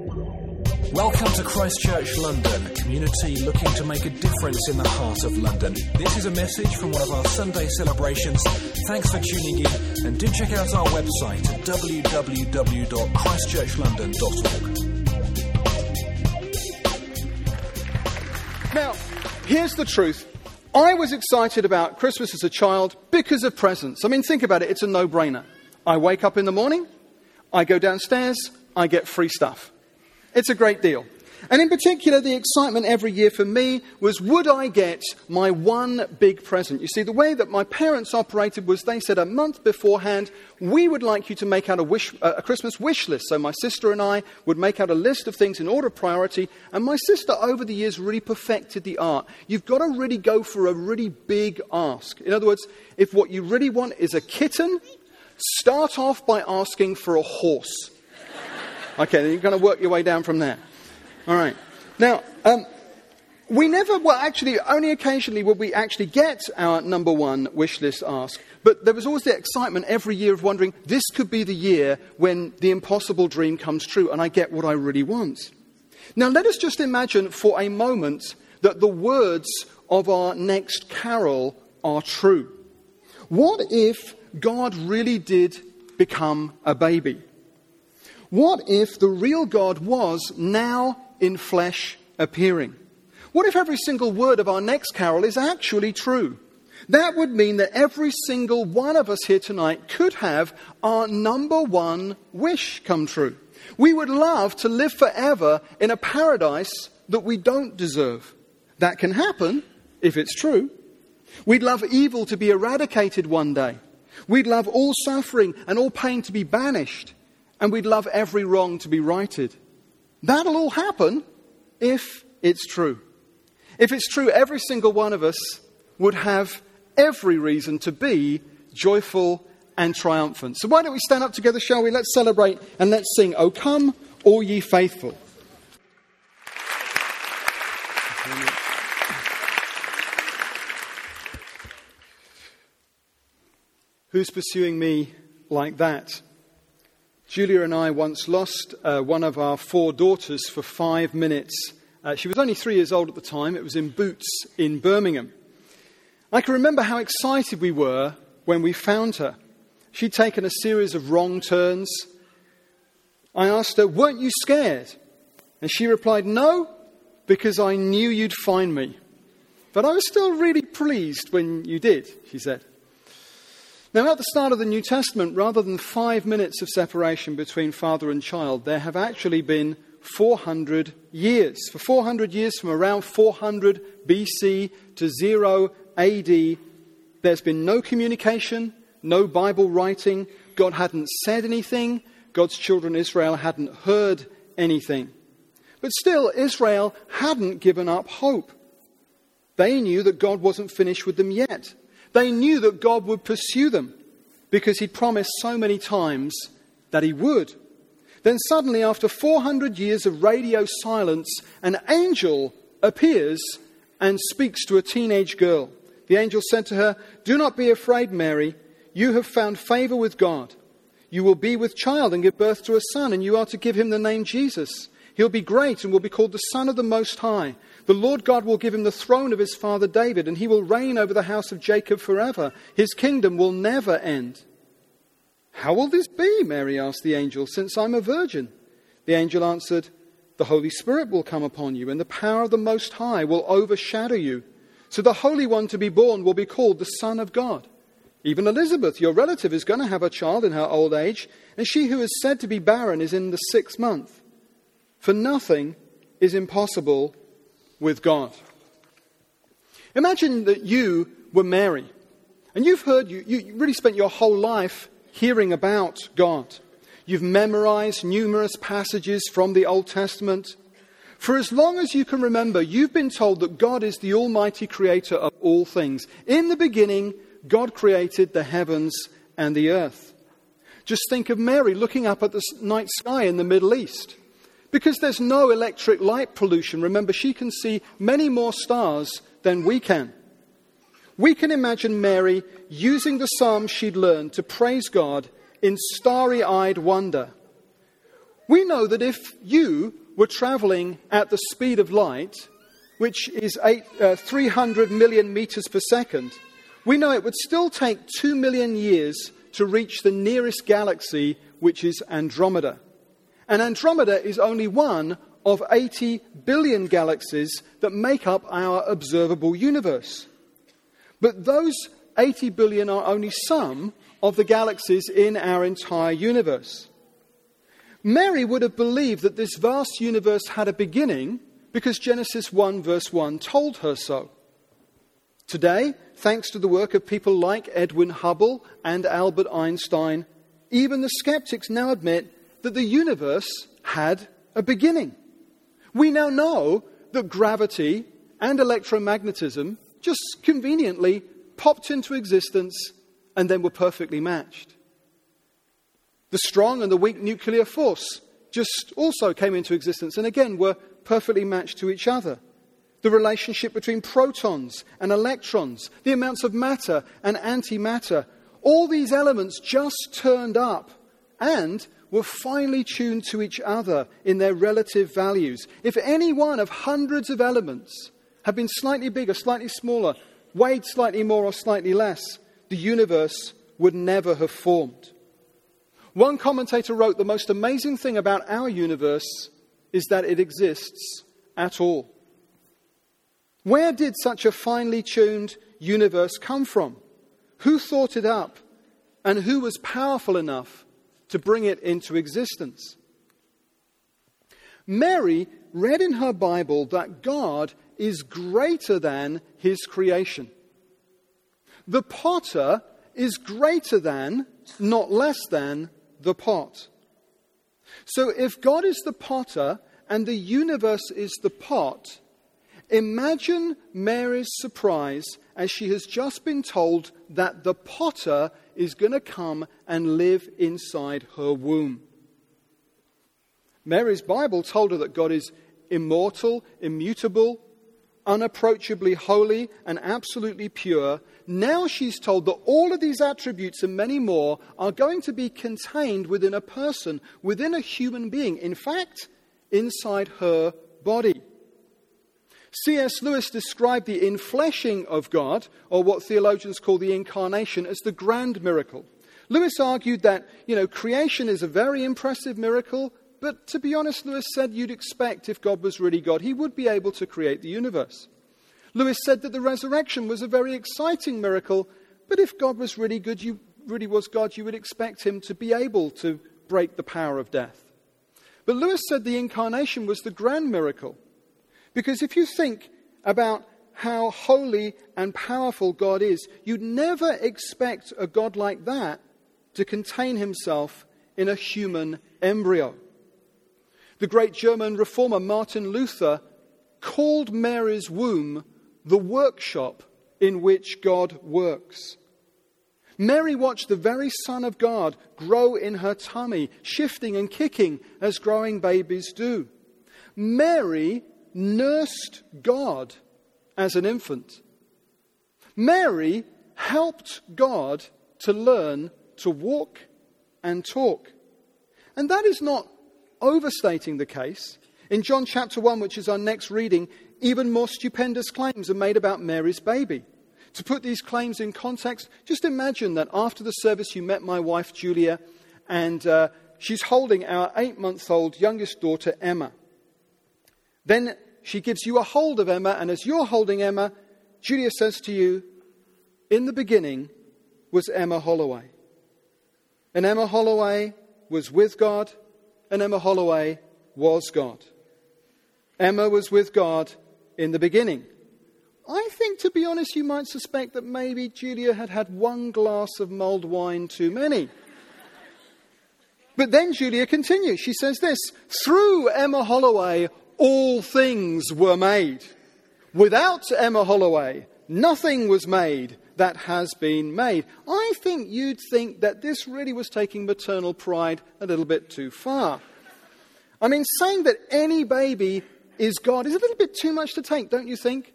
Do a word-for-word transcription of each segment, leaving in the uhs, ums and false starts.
Welcome to Christchurch, London, a community looking to make a difference in the heart of London. This is a message from one of our Sunday celebrations. Thanks for tuning in, and do check out our website at w w w dot christchurch london dot org. Now, here's the truth. I was excited about Christmas as a child because of presents. I mean, think about it. It's a no-brainer. I wake up in the morning, I go downstairs, I get free stuff. It's a great deal. And in particular, the excitement every year for me was, would I get my one big present? You see, the way that my parents operated was they said a month beforehand, we would like you to make out a, wish, a Christmas wish list. So my sister and I would make out a list of things in order of priority. And my sister, over the years, really perfected the art. You've got to really go for a really big ask. In other words, if what you really want is a kitten, start off by asking for a horse. Okay, then you're going to work your way down from there. All right. Now, um, we never, well, actually, only occasionally would we actually get our number one wish list ask. But there was always the excitement every year of wondering, this could be the year when the impossible dream comes true and I get what I really want. Now, let us just imagine for a moment that the words of our next carol are true. What if God really did become a baby? What if the real God was now in flesh appearing? What if every single word of our next carol is actually true? That would mean that every single one of us here tonight could have our number one wish come true. We would love to live forever in a paradise that we don't deserve. That can happen if it's true. We'd love evil to be eradicated one day. We'd love all suffering and all pain to be banished. And we'd love every wrong to be righted. That'll all happen if it's true. If it's true, every single one of us would have every reason to be joyful and triumphant. So why don't we stand up together, shall we? Let's celebrate and let's sing, O come, all ye faithful. Who's pursuing me like that? Julia and I once lost uh, one of our four daughters for five minutes. Uh, she was only three years old at the time. It was in Boots in Birmingham. I can remember how excited we were when we found her. She'd taken a series of wrong turns. I asked her, weren't you scared? And she replied, no, because I knew you'd find me. But I was still really pleased when you did, she said. Now, at the start of the New Testament, rather than five minutes of separation between father and child, there have actually been four hundred years. For four hundred years, from around four hundred B C to zero A D, there's been no communication, no Bible writing. God hadn't said anything. God's children, Israel, hadn't heard anything. But still, Israel hadn't given up hope. They knew that God wasn't finished with them yet. They knew that God would pursue them because he'd promised so many times that he would. Then suddenly, after four hundred years of radio silence, an angel appears and speaks to a teenage girl. The angel said to her, do not be afraid, Mary. You have found favor with God. You will be with child and give birth to a son, and you are to give him the name Jesus. He'll be great and will be called the Son of the Most High. The Lord God will give him the throne of his father David, and he will reign over the house of Jacob forever. His kingdom will never end. How will this be, Mary asked the angel, since I'm a virgin? The angel answered, the Holy Spirit will come upon you, and the power of the Most High will overshadow you. So the Holy One to be born will be called the Son of God. Even Elizabeth, your relative, is going to have a child in her old age, and she who is said to be barren is in the sixth month. For nothing is impossible with God. Imagine that you were Mary, and you've heard, you, you really spent your whole life hearing about God. You've memorized numerous passages from the Old Testament. For as long as you can remember, you've been told that God is the almighty creator of all things. In the beginning, God created the heavens and the earth. Just think of Mary looking up at the night sky in the Middle East. Because there's no electric light pollution, remember, she can see many more stars than we can. We can imagine Mary using the psalms she'd learned to praise God in starry-eyed wonder. We know that if you were travelling at the speed of light, which is eight, uh, three hundred million metres per second, we know it would still take two million years to reach the nearest galaxy, which is Andromeda. And Andromeda is only one of eighty billion galaxies that make up our observable universe. But those eighty billion are only some of the galaxies in our entire universe. Mary would have believed that this vast universe had a beginning because Genesis one verse one told her so. Today, thanks to the work of people like Edwin Hubble and Albert Einstein, even the skeptics now admit that the universe had a beginning. We now know that gravity and electromagnetism just conveniently popped into existence and then were perfectly matched. The strong and the weak nuclear force just also came into existence and again were perfectly matched to each other. The relationship between protons and electrons, the amounts of matter and antimatter, all these elements just turned up and were finely tuned to each other in their relative values. If any one of hundreds of elements had been slightly bigger, slightly smaller, weighed slightly more or slightly less, the universe would never have formed. One commentator wrote, the most amazing thing about our universe is that it exists at all. Where did such a finely tuned universe come from? Who thought it up? And who was powerful enough to bring it into existence? Mary read in her Bible that God is greater than his creation. The potter is greater than, not less than, the pot. So if God is the potter and the universe is the pot, imagine Mary's surprise as she has just been told that the potter is going to come and live inside her womb. Mary's Bible told her that God is immortal, immutable, unapproachably holy, and absolutely pure. Now she's told that all of these attributes and many more are going to be contained within a person, within a human being. In fact, inside her body. C S Lewis described the infleshing of God, or what theologians call the incarnation, as the grand miracle. Lewis argued that, you know, creation is a very impressive miracle, but to be honest, Lewis said you'd expect if God was really God, he would be able to create the universe. Lewis said that the resurrection was a very exciting miracle, but if God was really good, you really was God, you would expect him to be able to break the power of death. But Lewis said the incarnation was the grand miracle. Because if you think about how holy and powerful God is, you'd never expect a God like that to contain himself in a human embryo. The great German reformer Martin Luther called Mary's womb the workshop in which God works. Mary watched the very Son of God grow in her tummy, shifting and kicking as growing babies do. Mary nursed God as an infant. Mary helped God to learn to walk and talk. And that is not overstating the case. In John chapter one, which is our next reading, even more stupendous claims are made about Mary's baby. To put these claims in context, just imagine that after the service you met my wife Julia, and uh, she's holding our eight-month-old youngest daughter Emma. Then she gives you a hold of Emma, and as you're holding Emma, Julia says to you, in the beginning was Emma Holloway. And Emma Holloway was with God, and Emma Holloway was God. Emma was with God in the beginning. I think, to be honest, you might suspect that maybe Julia had had one glass of mulled wine too many. But then Julia continues. She says this, through Emma Holloway, all things were made. Without Emma Holloway, nothing was made that has been made. I think you'd think that this really was taking maternal pride a little bit too far. I mean, saying that any baby is God is a little bit too much to take, don't you think?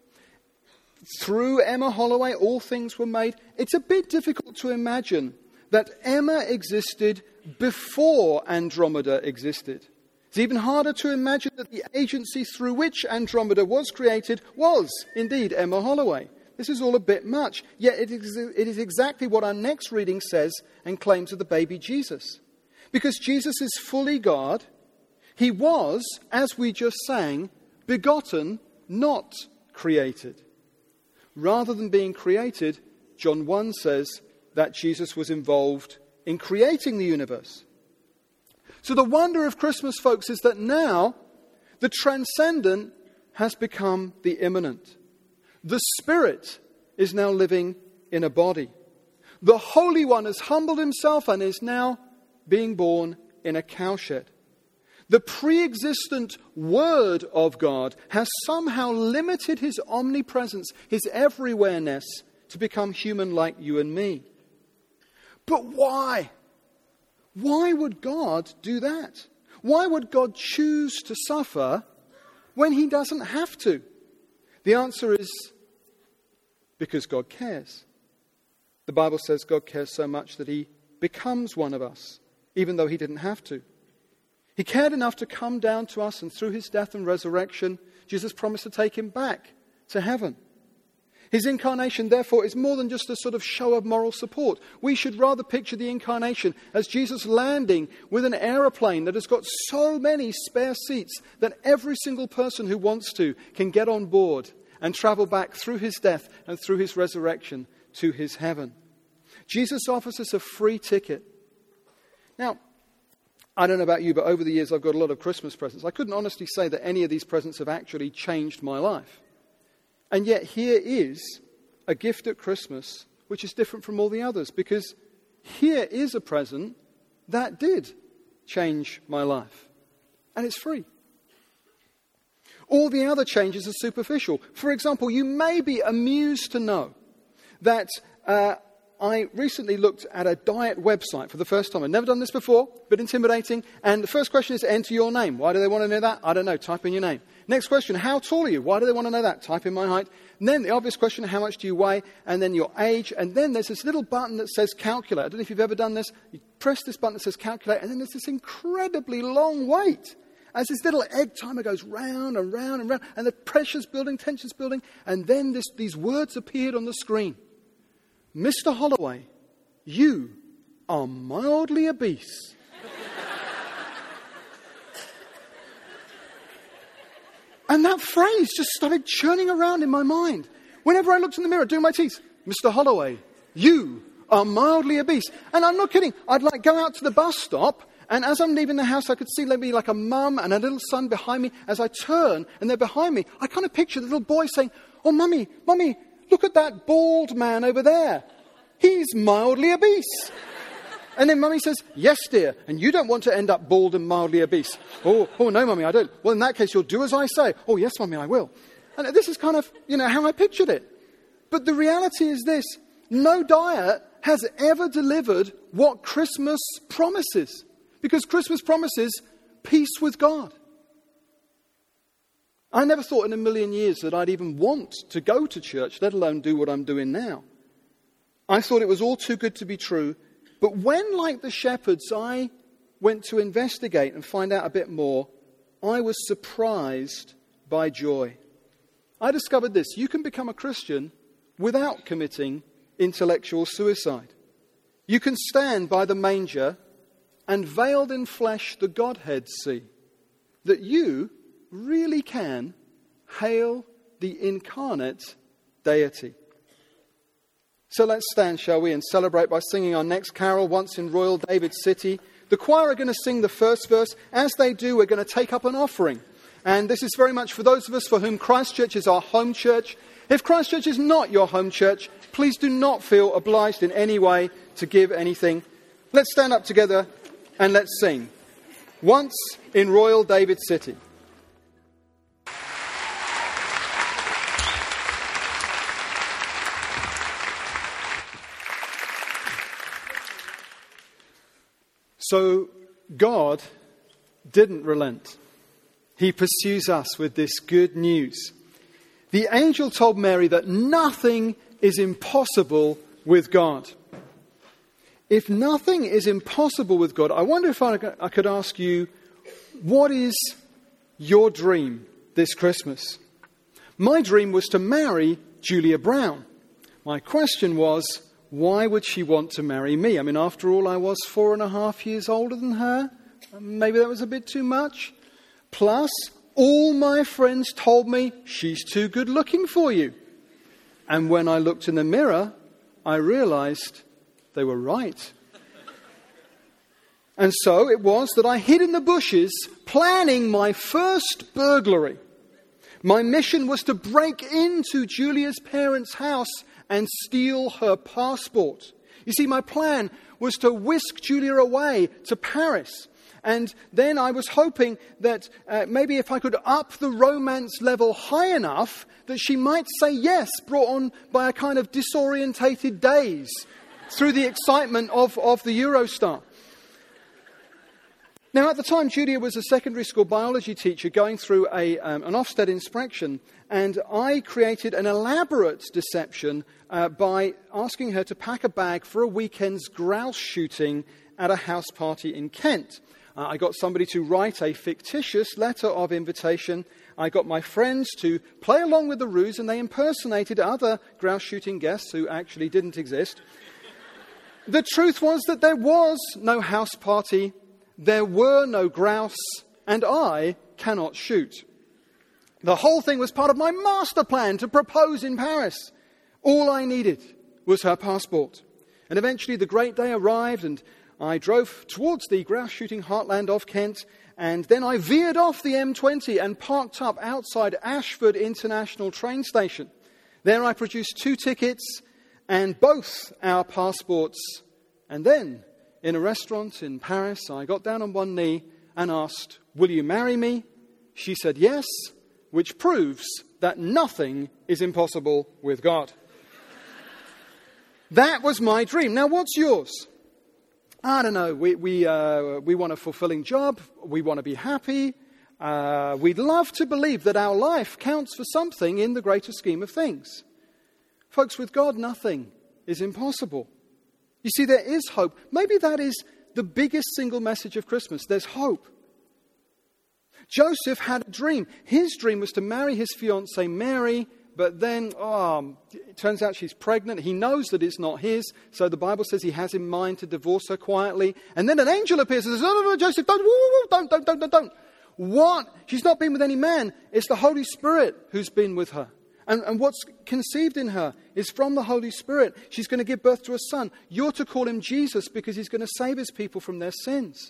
Through Emma Holloway, all things were made. It's a bit difficult to imagine that Emma existed before Andromeda existed. It's even harder to imagine that the agency through which Andromeda was created was indeed Emma Holloway. This is all a bit much, yet it is, it is exactly what our next reading says and claims of the baby Jesus. Because Jesus is fully God, he was, as we just sang, begotten, not created. Rather than being created, John one says that Jesus was involved in creating the universe. So the wonder of Christmas, folks, is that now the transcendent has become the immanent. The Spirit is now living in a body. The Holy One has humbled himself and is now being born in a cowshed. The pre-existent Word of God has somehow limited his omnipresence, his everywhereness, to become human like you and me. But why? Why would God do that? Why would God choose to suffer when he doesn't have to? The answer is because God cares. The Bible says God cares so much that he becomes one of us, even though he didn't have to. He cared enough to come down to us, and through his death and resurrection, Jesus promised to take him back to heaven. His incarnation, therefore, is more than just a sort of show of moral support. We should rather picture the incarnation as Jesus landing with an aeroplane that has got so many spare seats that every single person who wants to can get on board and travel back through his death and through his resurrection to his heaven. Jesus offers us a free ticket. Now, I don't know about you, but over the years I've got a lot of Christmas presents. I couldn't honestly say that any of these presents have actually changed my life. And yet here is a gift at Christmas which is different from all the others, because here is a present that did change my life. And it's free. All the other changes are superficial. For example, you may be amused to know that uh, I recently looked at a diet website for the first time. I've never done this before, a bit intimidating. And the first question is, enter your name. Why do they want to know that? I don't know. Type in your name. Next question, how tall are you? Why do they want to know that? Type in my height. And then the obvious question, how much do you weigh? And then your age. And then there's this little button that says calculate. I don't know if you've ever done this. You press this button that says calculate, and then there's this incredibly long wait as this little egg timer goes round and round and round, and the pressure's building, tension's building, and then this, these words appeared on the screen. Mister Holloway, you are mildly obese. And that phrase just started churning around in my mind. Whenever I looked in the mirror doing my teeth, Mister Holloway, you are mildly obese. And I'm not kidding. I'd like go out to the bus stop, and as I'm leaving the house, I could see maybe like a mum and a little son behind me. As I turn and they're behind me, I kind of picture the little boy saying, oh, mummy, mummy, look at that bald man over there. He's mildly obese. And then mummy says, yes, dear, and you don't want to end up bald and mildly obese. Oh, oh no, mummy, I don't. Well, in that case, you'll do as I say. Oh, yes, mummy, I will. And this is kind of, you know, how I pictured it. But the reality is this. No diet has ever delivered what Christmas promises. Because Christmas promises peace with God. I never thought in a million years that I'd even want to go to church, let alone do what I'm doing now. I thought it was all too good to be true. But when, like the shepherds, I went to investigate and find out a bit more, I was surprised by joy. I discovered this. You can become a Christian without committing intellectual suicide. You can stand by the manger and veiled in flesh the Godhead see that you really can hail the incarnate deity. So let's stand, shall we, and celebrate by singing our next carol, Once in Royal David City. The choir are going to sing the first verse. As they do, we're going to take up an offering. And this is very much for those of us for whom Christchurch is our home church. If Christchurch is not your home church, please do not feel obliged in any way to give anything. Let's stand up together and let's sing. Once in Royal David City. So God didn't relent. He pursues us with this good news. The angel told Mary that nothing is impossible with God. If nothing is impossible with God, I wonder if I, I could ask you, what is your dream this Christmas? My dream was to marry Julia Brown. My question was, why would she want to marry me? I mean, after all, I was four and a half years older than her. Maybe that was a bit too much. Plus, all my friends told me, she's too good looking for you. And when I looked in the mirror, I realized they were right. And so it was that I hid in the bushes, planning my first burglary. My mission was to break into Julia's parents' house and steal her passport. You see, my plan was to whisk Julia away to Paris. And then I was hoping that uh, maybe if I could up the romance level high enough that she might say yes, brought on by a kind of disorientated daze through the excitement of, of the Eurostar. Now, at the time, Julia was a secondary school biology teacher going through a, um, an Ofsted inspection, and I created an elaborate deception uh, by asking her to pack a bag for a weekend's grouse shooting at a house party in Kent. Uh, I got somebody to write a fictitious letter of invitation. I got my friends to play along with the ruse, and they impersonated other grouse shooting guests who actually didn't exist. The truth was that there was no house party. There were no grouse, and I cannot shoot. The whole thing was part of my master plan to propose in Paris. All I needed was her passport. And eventually the great day arrived, and I drove towards the grouse-shooting heartland of Kent, and then I veered off the M twenty and parked up outside Ashford International train station. There I produced two tickets and both our passports, and then in a restaurant in Paris, I got down on one knee and asked, "Will you marry me?" She said yes, which proves that nothing is impossible with God. That was my dream. Now, what's yours? I don't know. We we uh, we want a fulfilling job. We want to be happy. Uh, we'd love to believe that our life counts for something in the greater scheme of things. Folks, with God, nothing is impossible. You see, there is hope. Maybe that is the biggest single message of Christmas. There's hope. Joseph had a dream. His dream was to marry his fiancée Mary, but then, oh, it turns out she's pregnant. He knows that it's not his, so the Bible says he has in mind to divorce her quietly. And then an angel appears and says, "No, no, no, Joseph, don't, woo, woo, don't, don't, don't, don't, don't." What? She's not been with any man. It's the Holy Spirit who's been with her. And, and what's conceived in her is from the Holy Spirit. She's going to give birth to a son. You're to call him Jesus because he's going to save his people from their sins.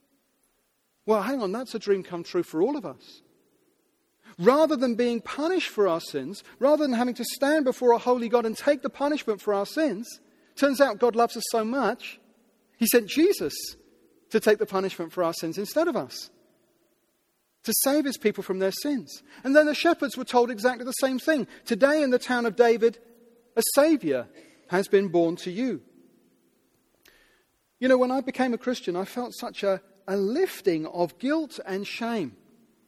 Well, hang on, that's a dream come true for all of us. Rather than being punished for our sins, rather than having to stand before a holy God and take the punishment for our sins, turns out God loves us so much, he sent Jesus to take the punishment for our sins instead of us, to save his people from their sins. And then the shepherds were told exactly the same thing. Today in the town of David, a Saviour has been born to you. You know, when I became a Christian, I felt such a, a lifting of guilt and shame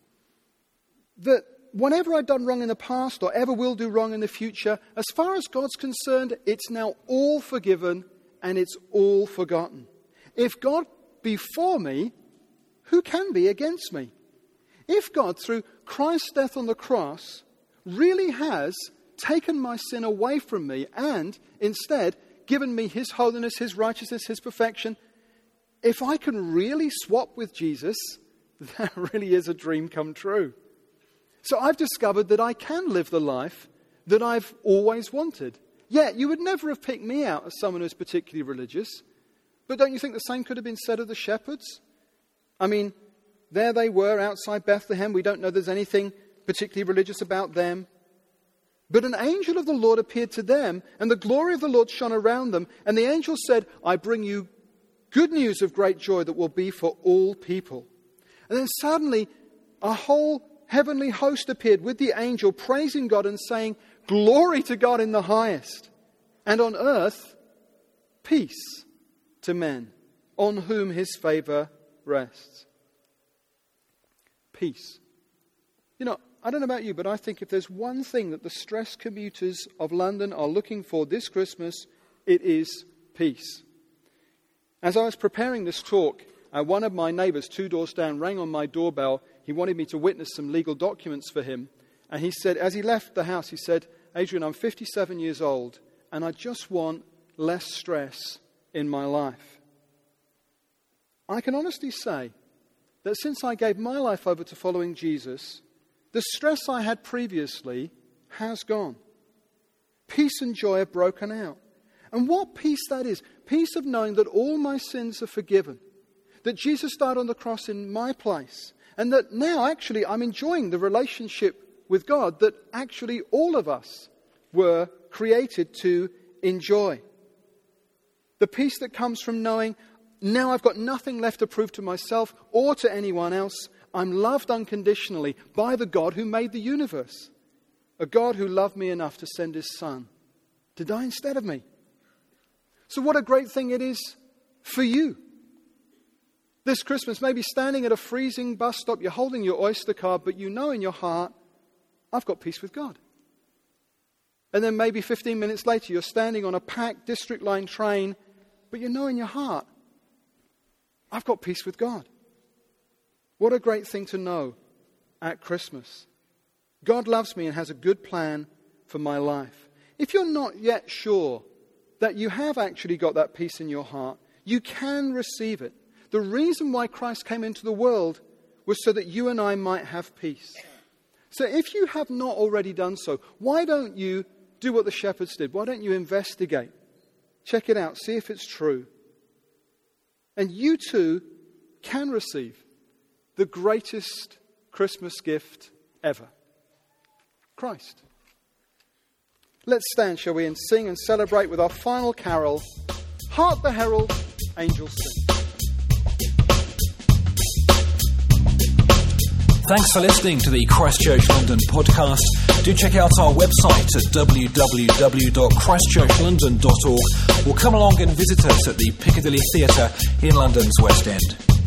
that whatever I'd done wrong in the past or ever will do wrong in the future, as far as God's concerned, it's now all forgiven and it's all forgotten. If God be for me, who can be against me? If God, through Christ's death on the cross, really has taken my sin away from me and instead given me his holiness, his righteousness, his perfection, if I can really swap with Jesus, that really is a dream come true. So I've discovered that I can live the life that I've always wanted. Yeah, you would never have picked me out as someone who's particularly religious, but don't you think the same could have been said of the shepherds? I mean, there they were outside Bethlehem. We don't know there's anything particularly religious about them. But an angel of the Lord appeared to them, and the glory of the Lord shone around them. And the angel said, "I bring you good news of great joy that will be for all people." And then suddenly a whole heavenly host appeared with the angel, praising God and saying, "Glory to God in the highest, and on earth peace to men, on whom his favour rests." Peace. You know, I don't know about you, but I think if there's one thing that the stressed commuters of London are looking for this Christmas, it is peace. As I was preparing this talk, uh, one of my neighbours two doors down rang on my doorbell. He wanted me to witness some legal documents for him. And he said, as he left the house, he said, Adrian, I'm fifty-seven years old and I just want less stress in my life. I can honestly say that since I gave my life over to following Jesus, the stress I had previously has gone. Peace and joy have broken out. And what peace that is. Peace of knowing that all my sins are forgiven. That Jesus died on the cross in my place. And that now actually I'm enjoying the relationship with God that actually all of us were created to enjoy. The peace that comes from knowing now I've got nothing left to prove to myself or to anyone else. I'm loved unconditionally by the God who made the universe. A God who loved me enough to send his son to die instead of me. So what a great thing it is for you. This Christmas, maybe standing at a freezing bus stop, you're holding your Oyster card, but you know in your heart, I've got peace with God. And then maybe fifteen minutes later, you're standing on a packed district line train, but you know in your heart, I've got peace with God. What a great thing to know at Christmas. God loves me and has a good plan for my life. If you're not yet sure that you have actually got that peace in your heart, you can receive it. The reason why Christ came into the world was so that you and I might have peace. So if you have not already done so, why don't you do what the shepherds did? Why don't you investigate? Check it out. See if it's true. And you too can receive the greatest Christmas gift ever. Christ. Let's stand, shall we, and sing and celebrate with our final carol, Hark the Herald, Angels Sing. Thanks for listening to the Christchurch London podcast. Do check out our website at w w w dot christchurch london dot org or come along and visit us at the Piccadilly Theatre in London's West End.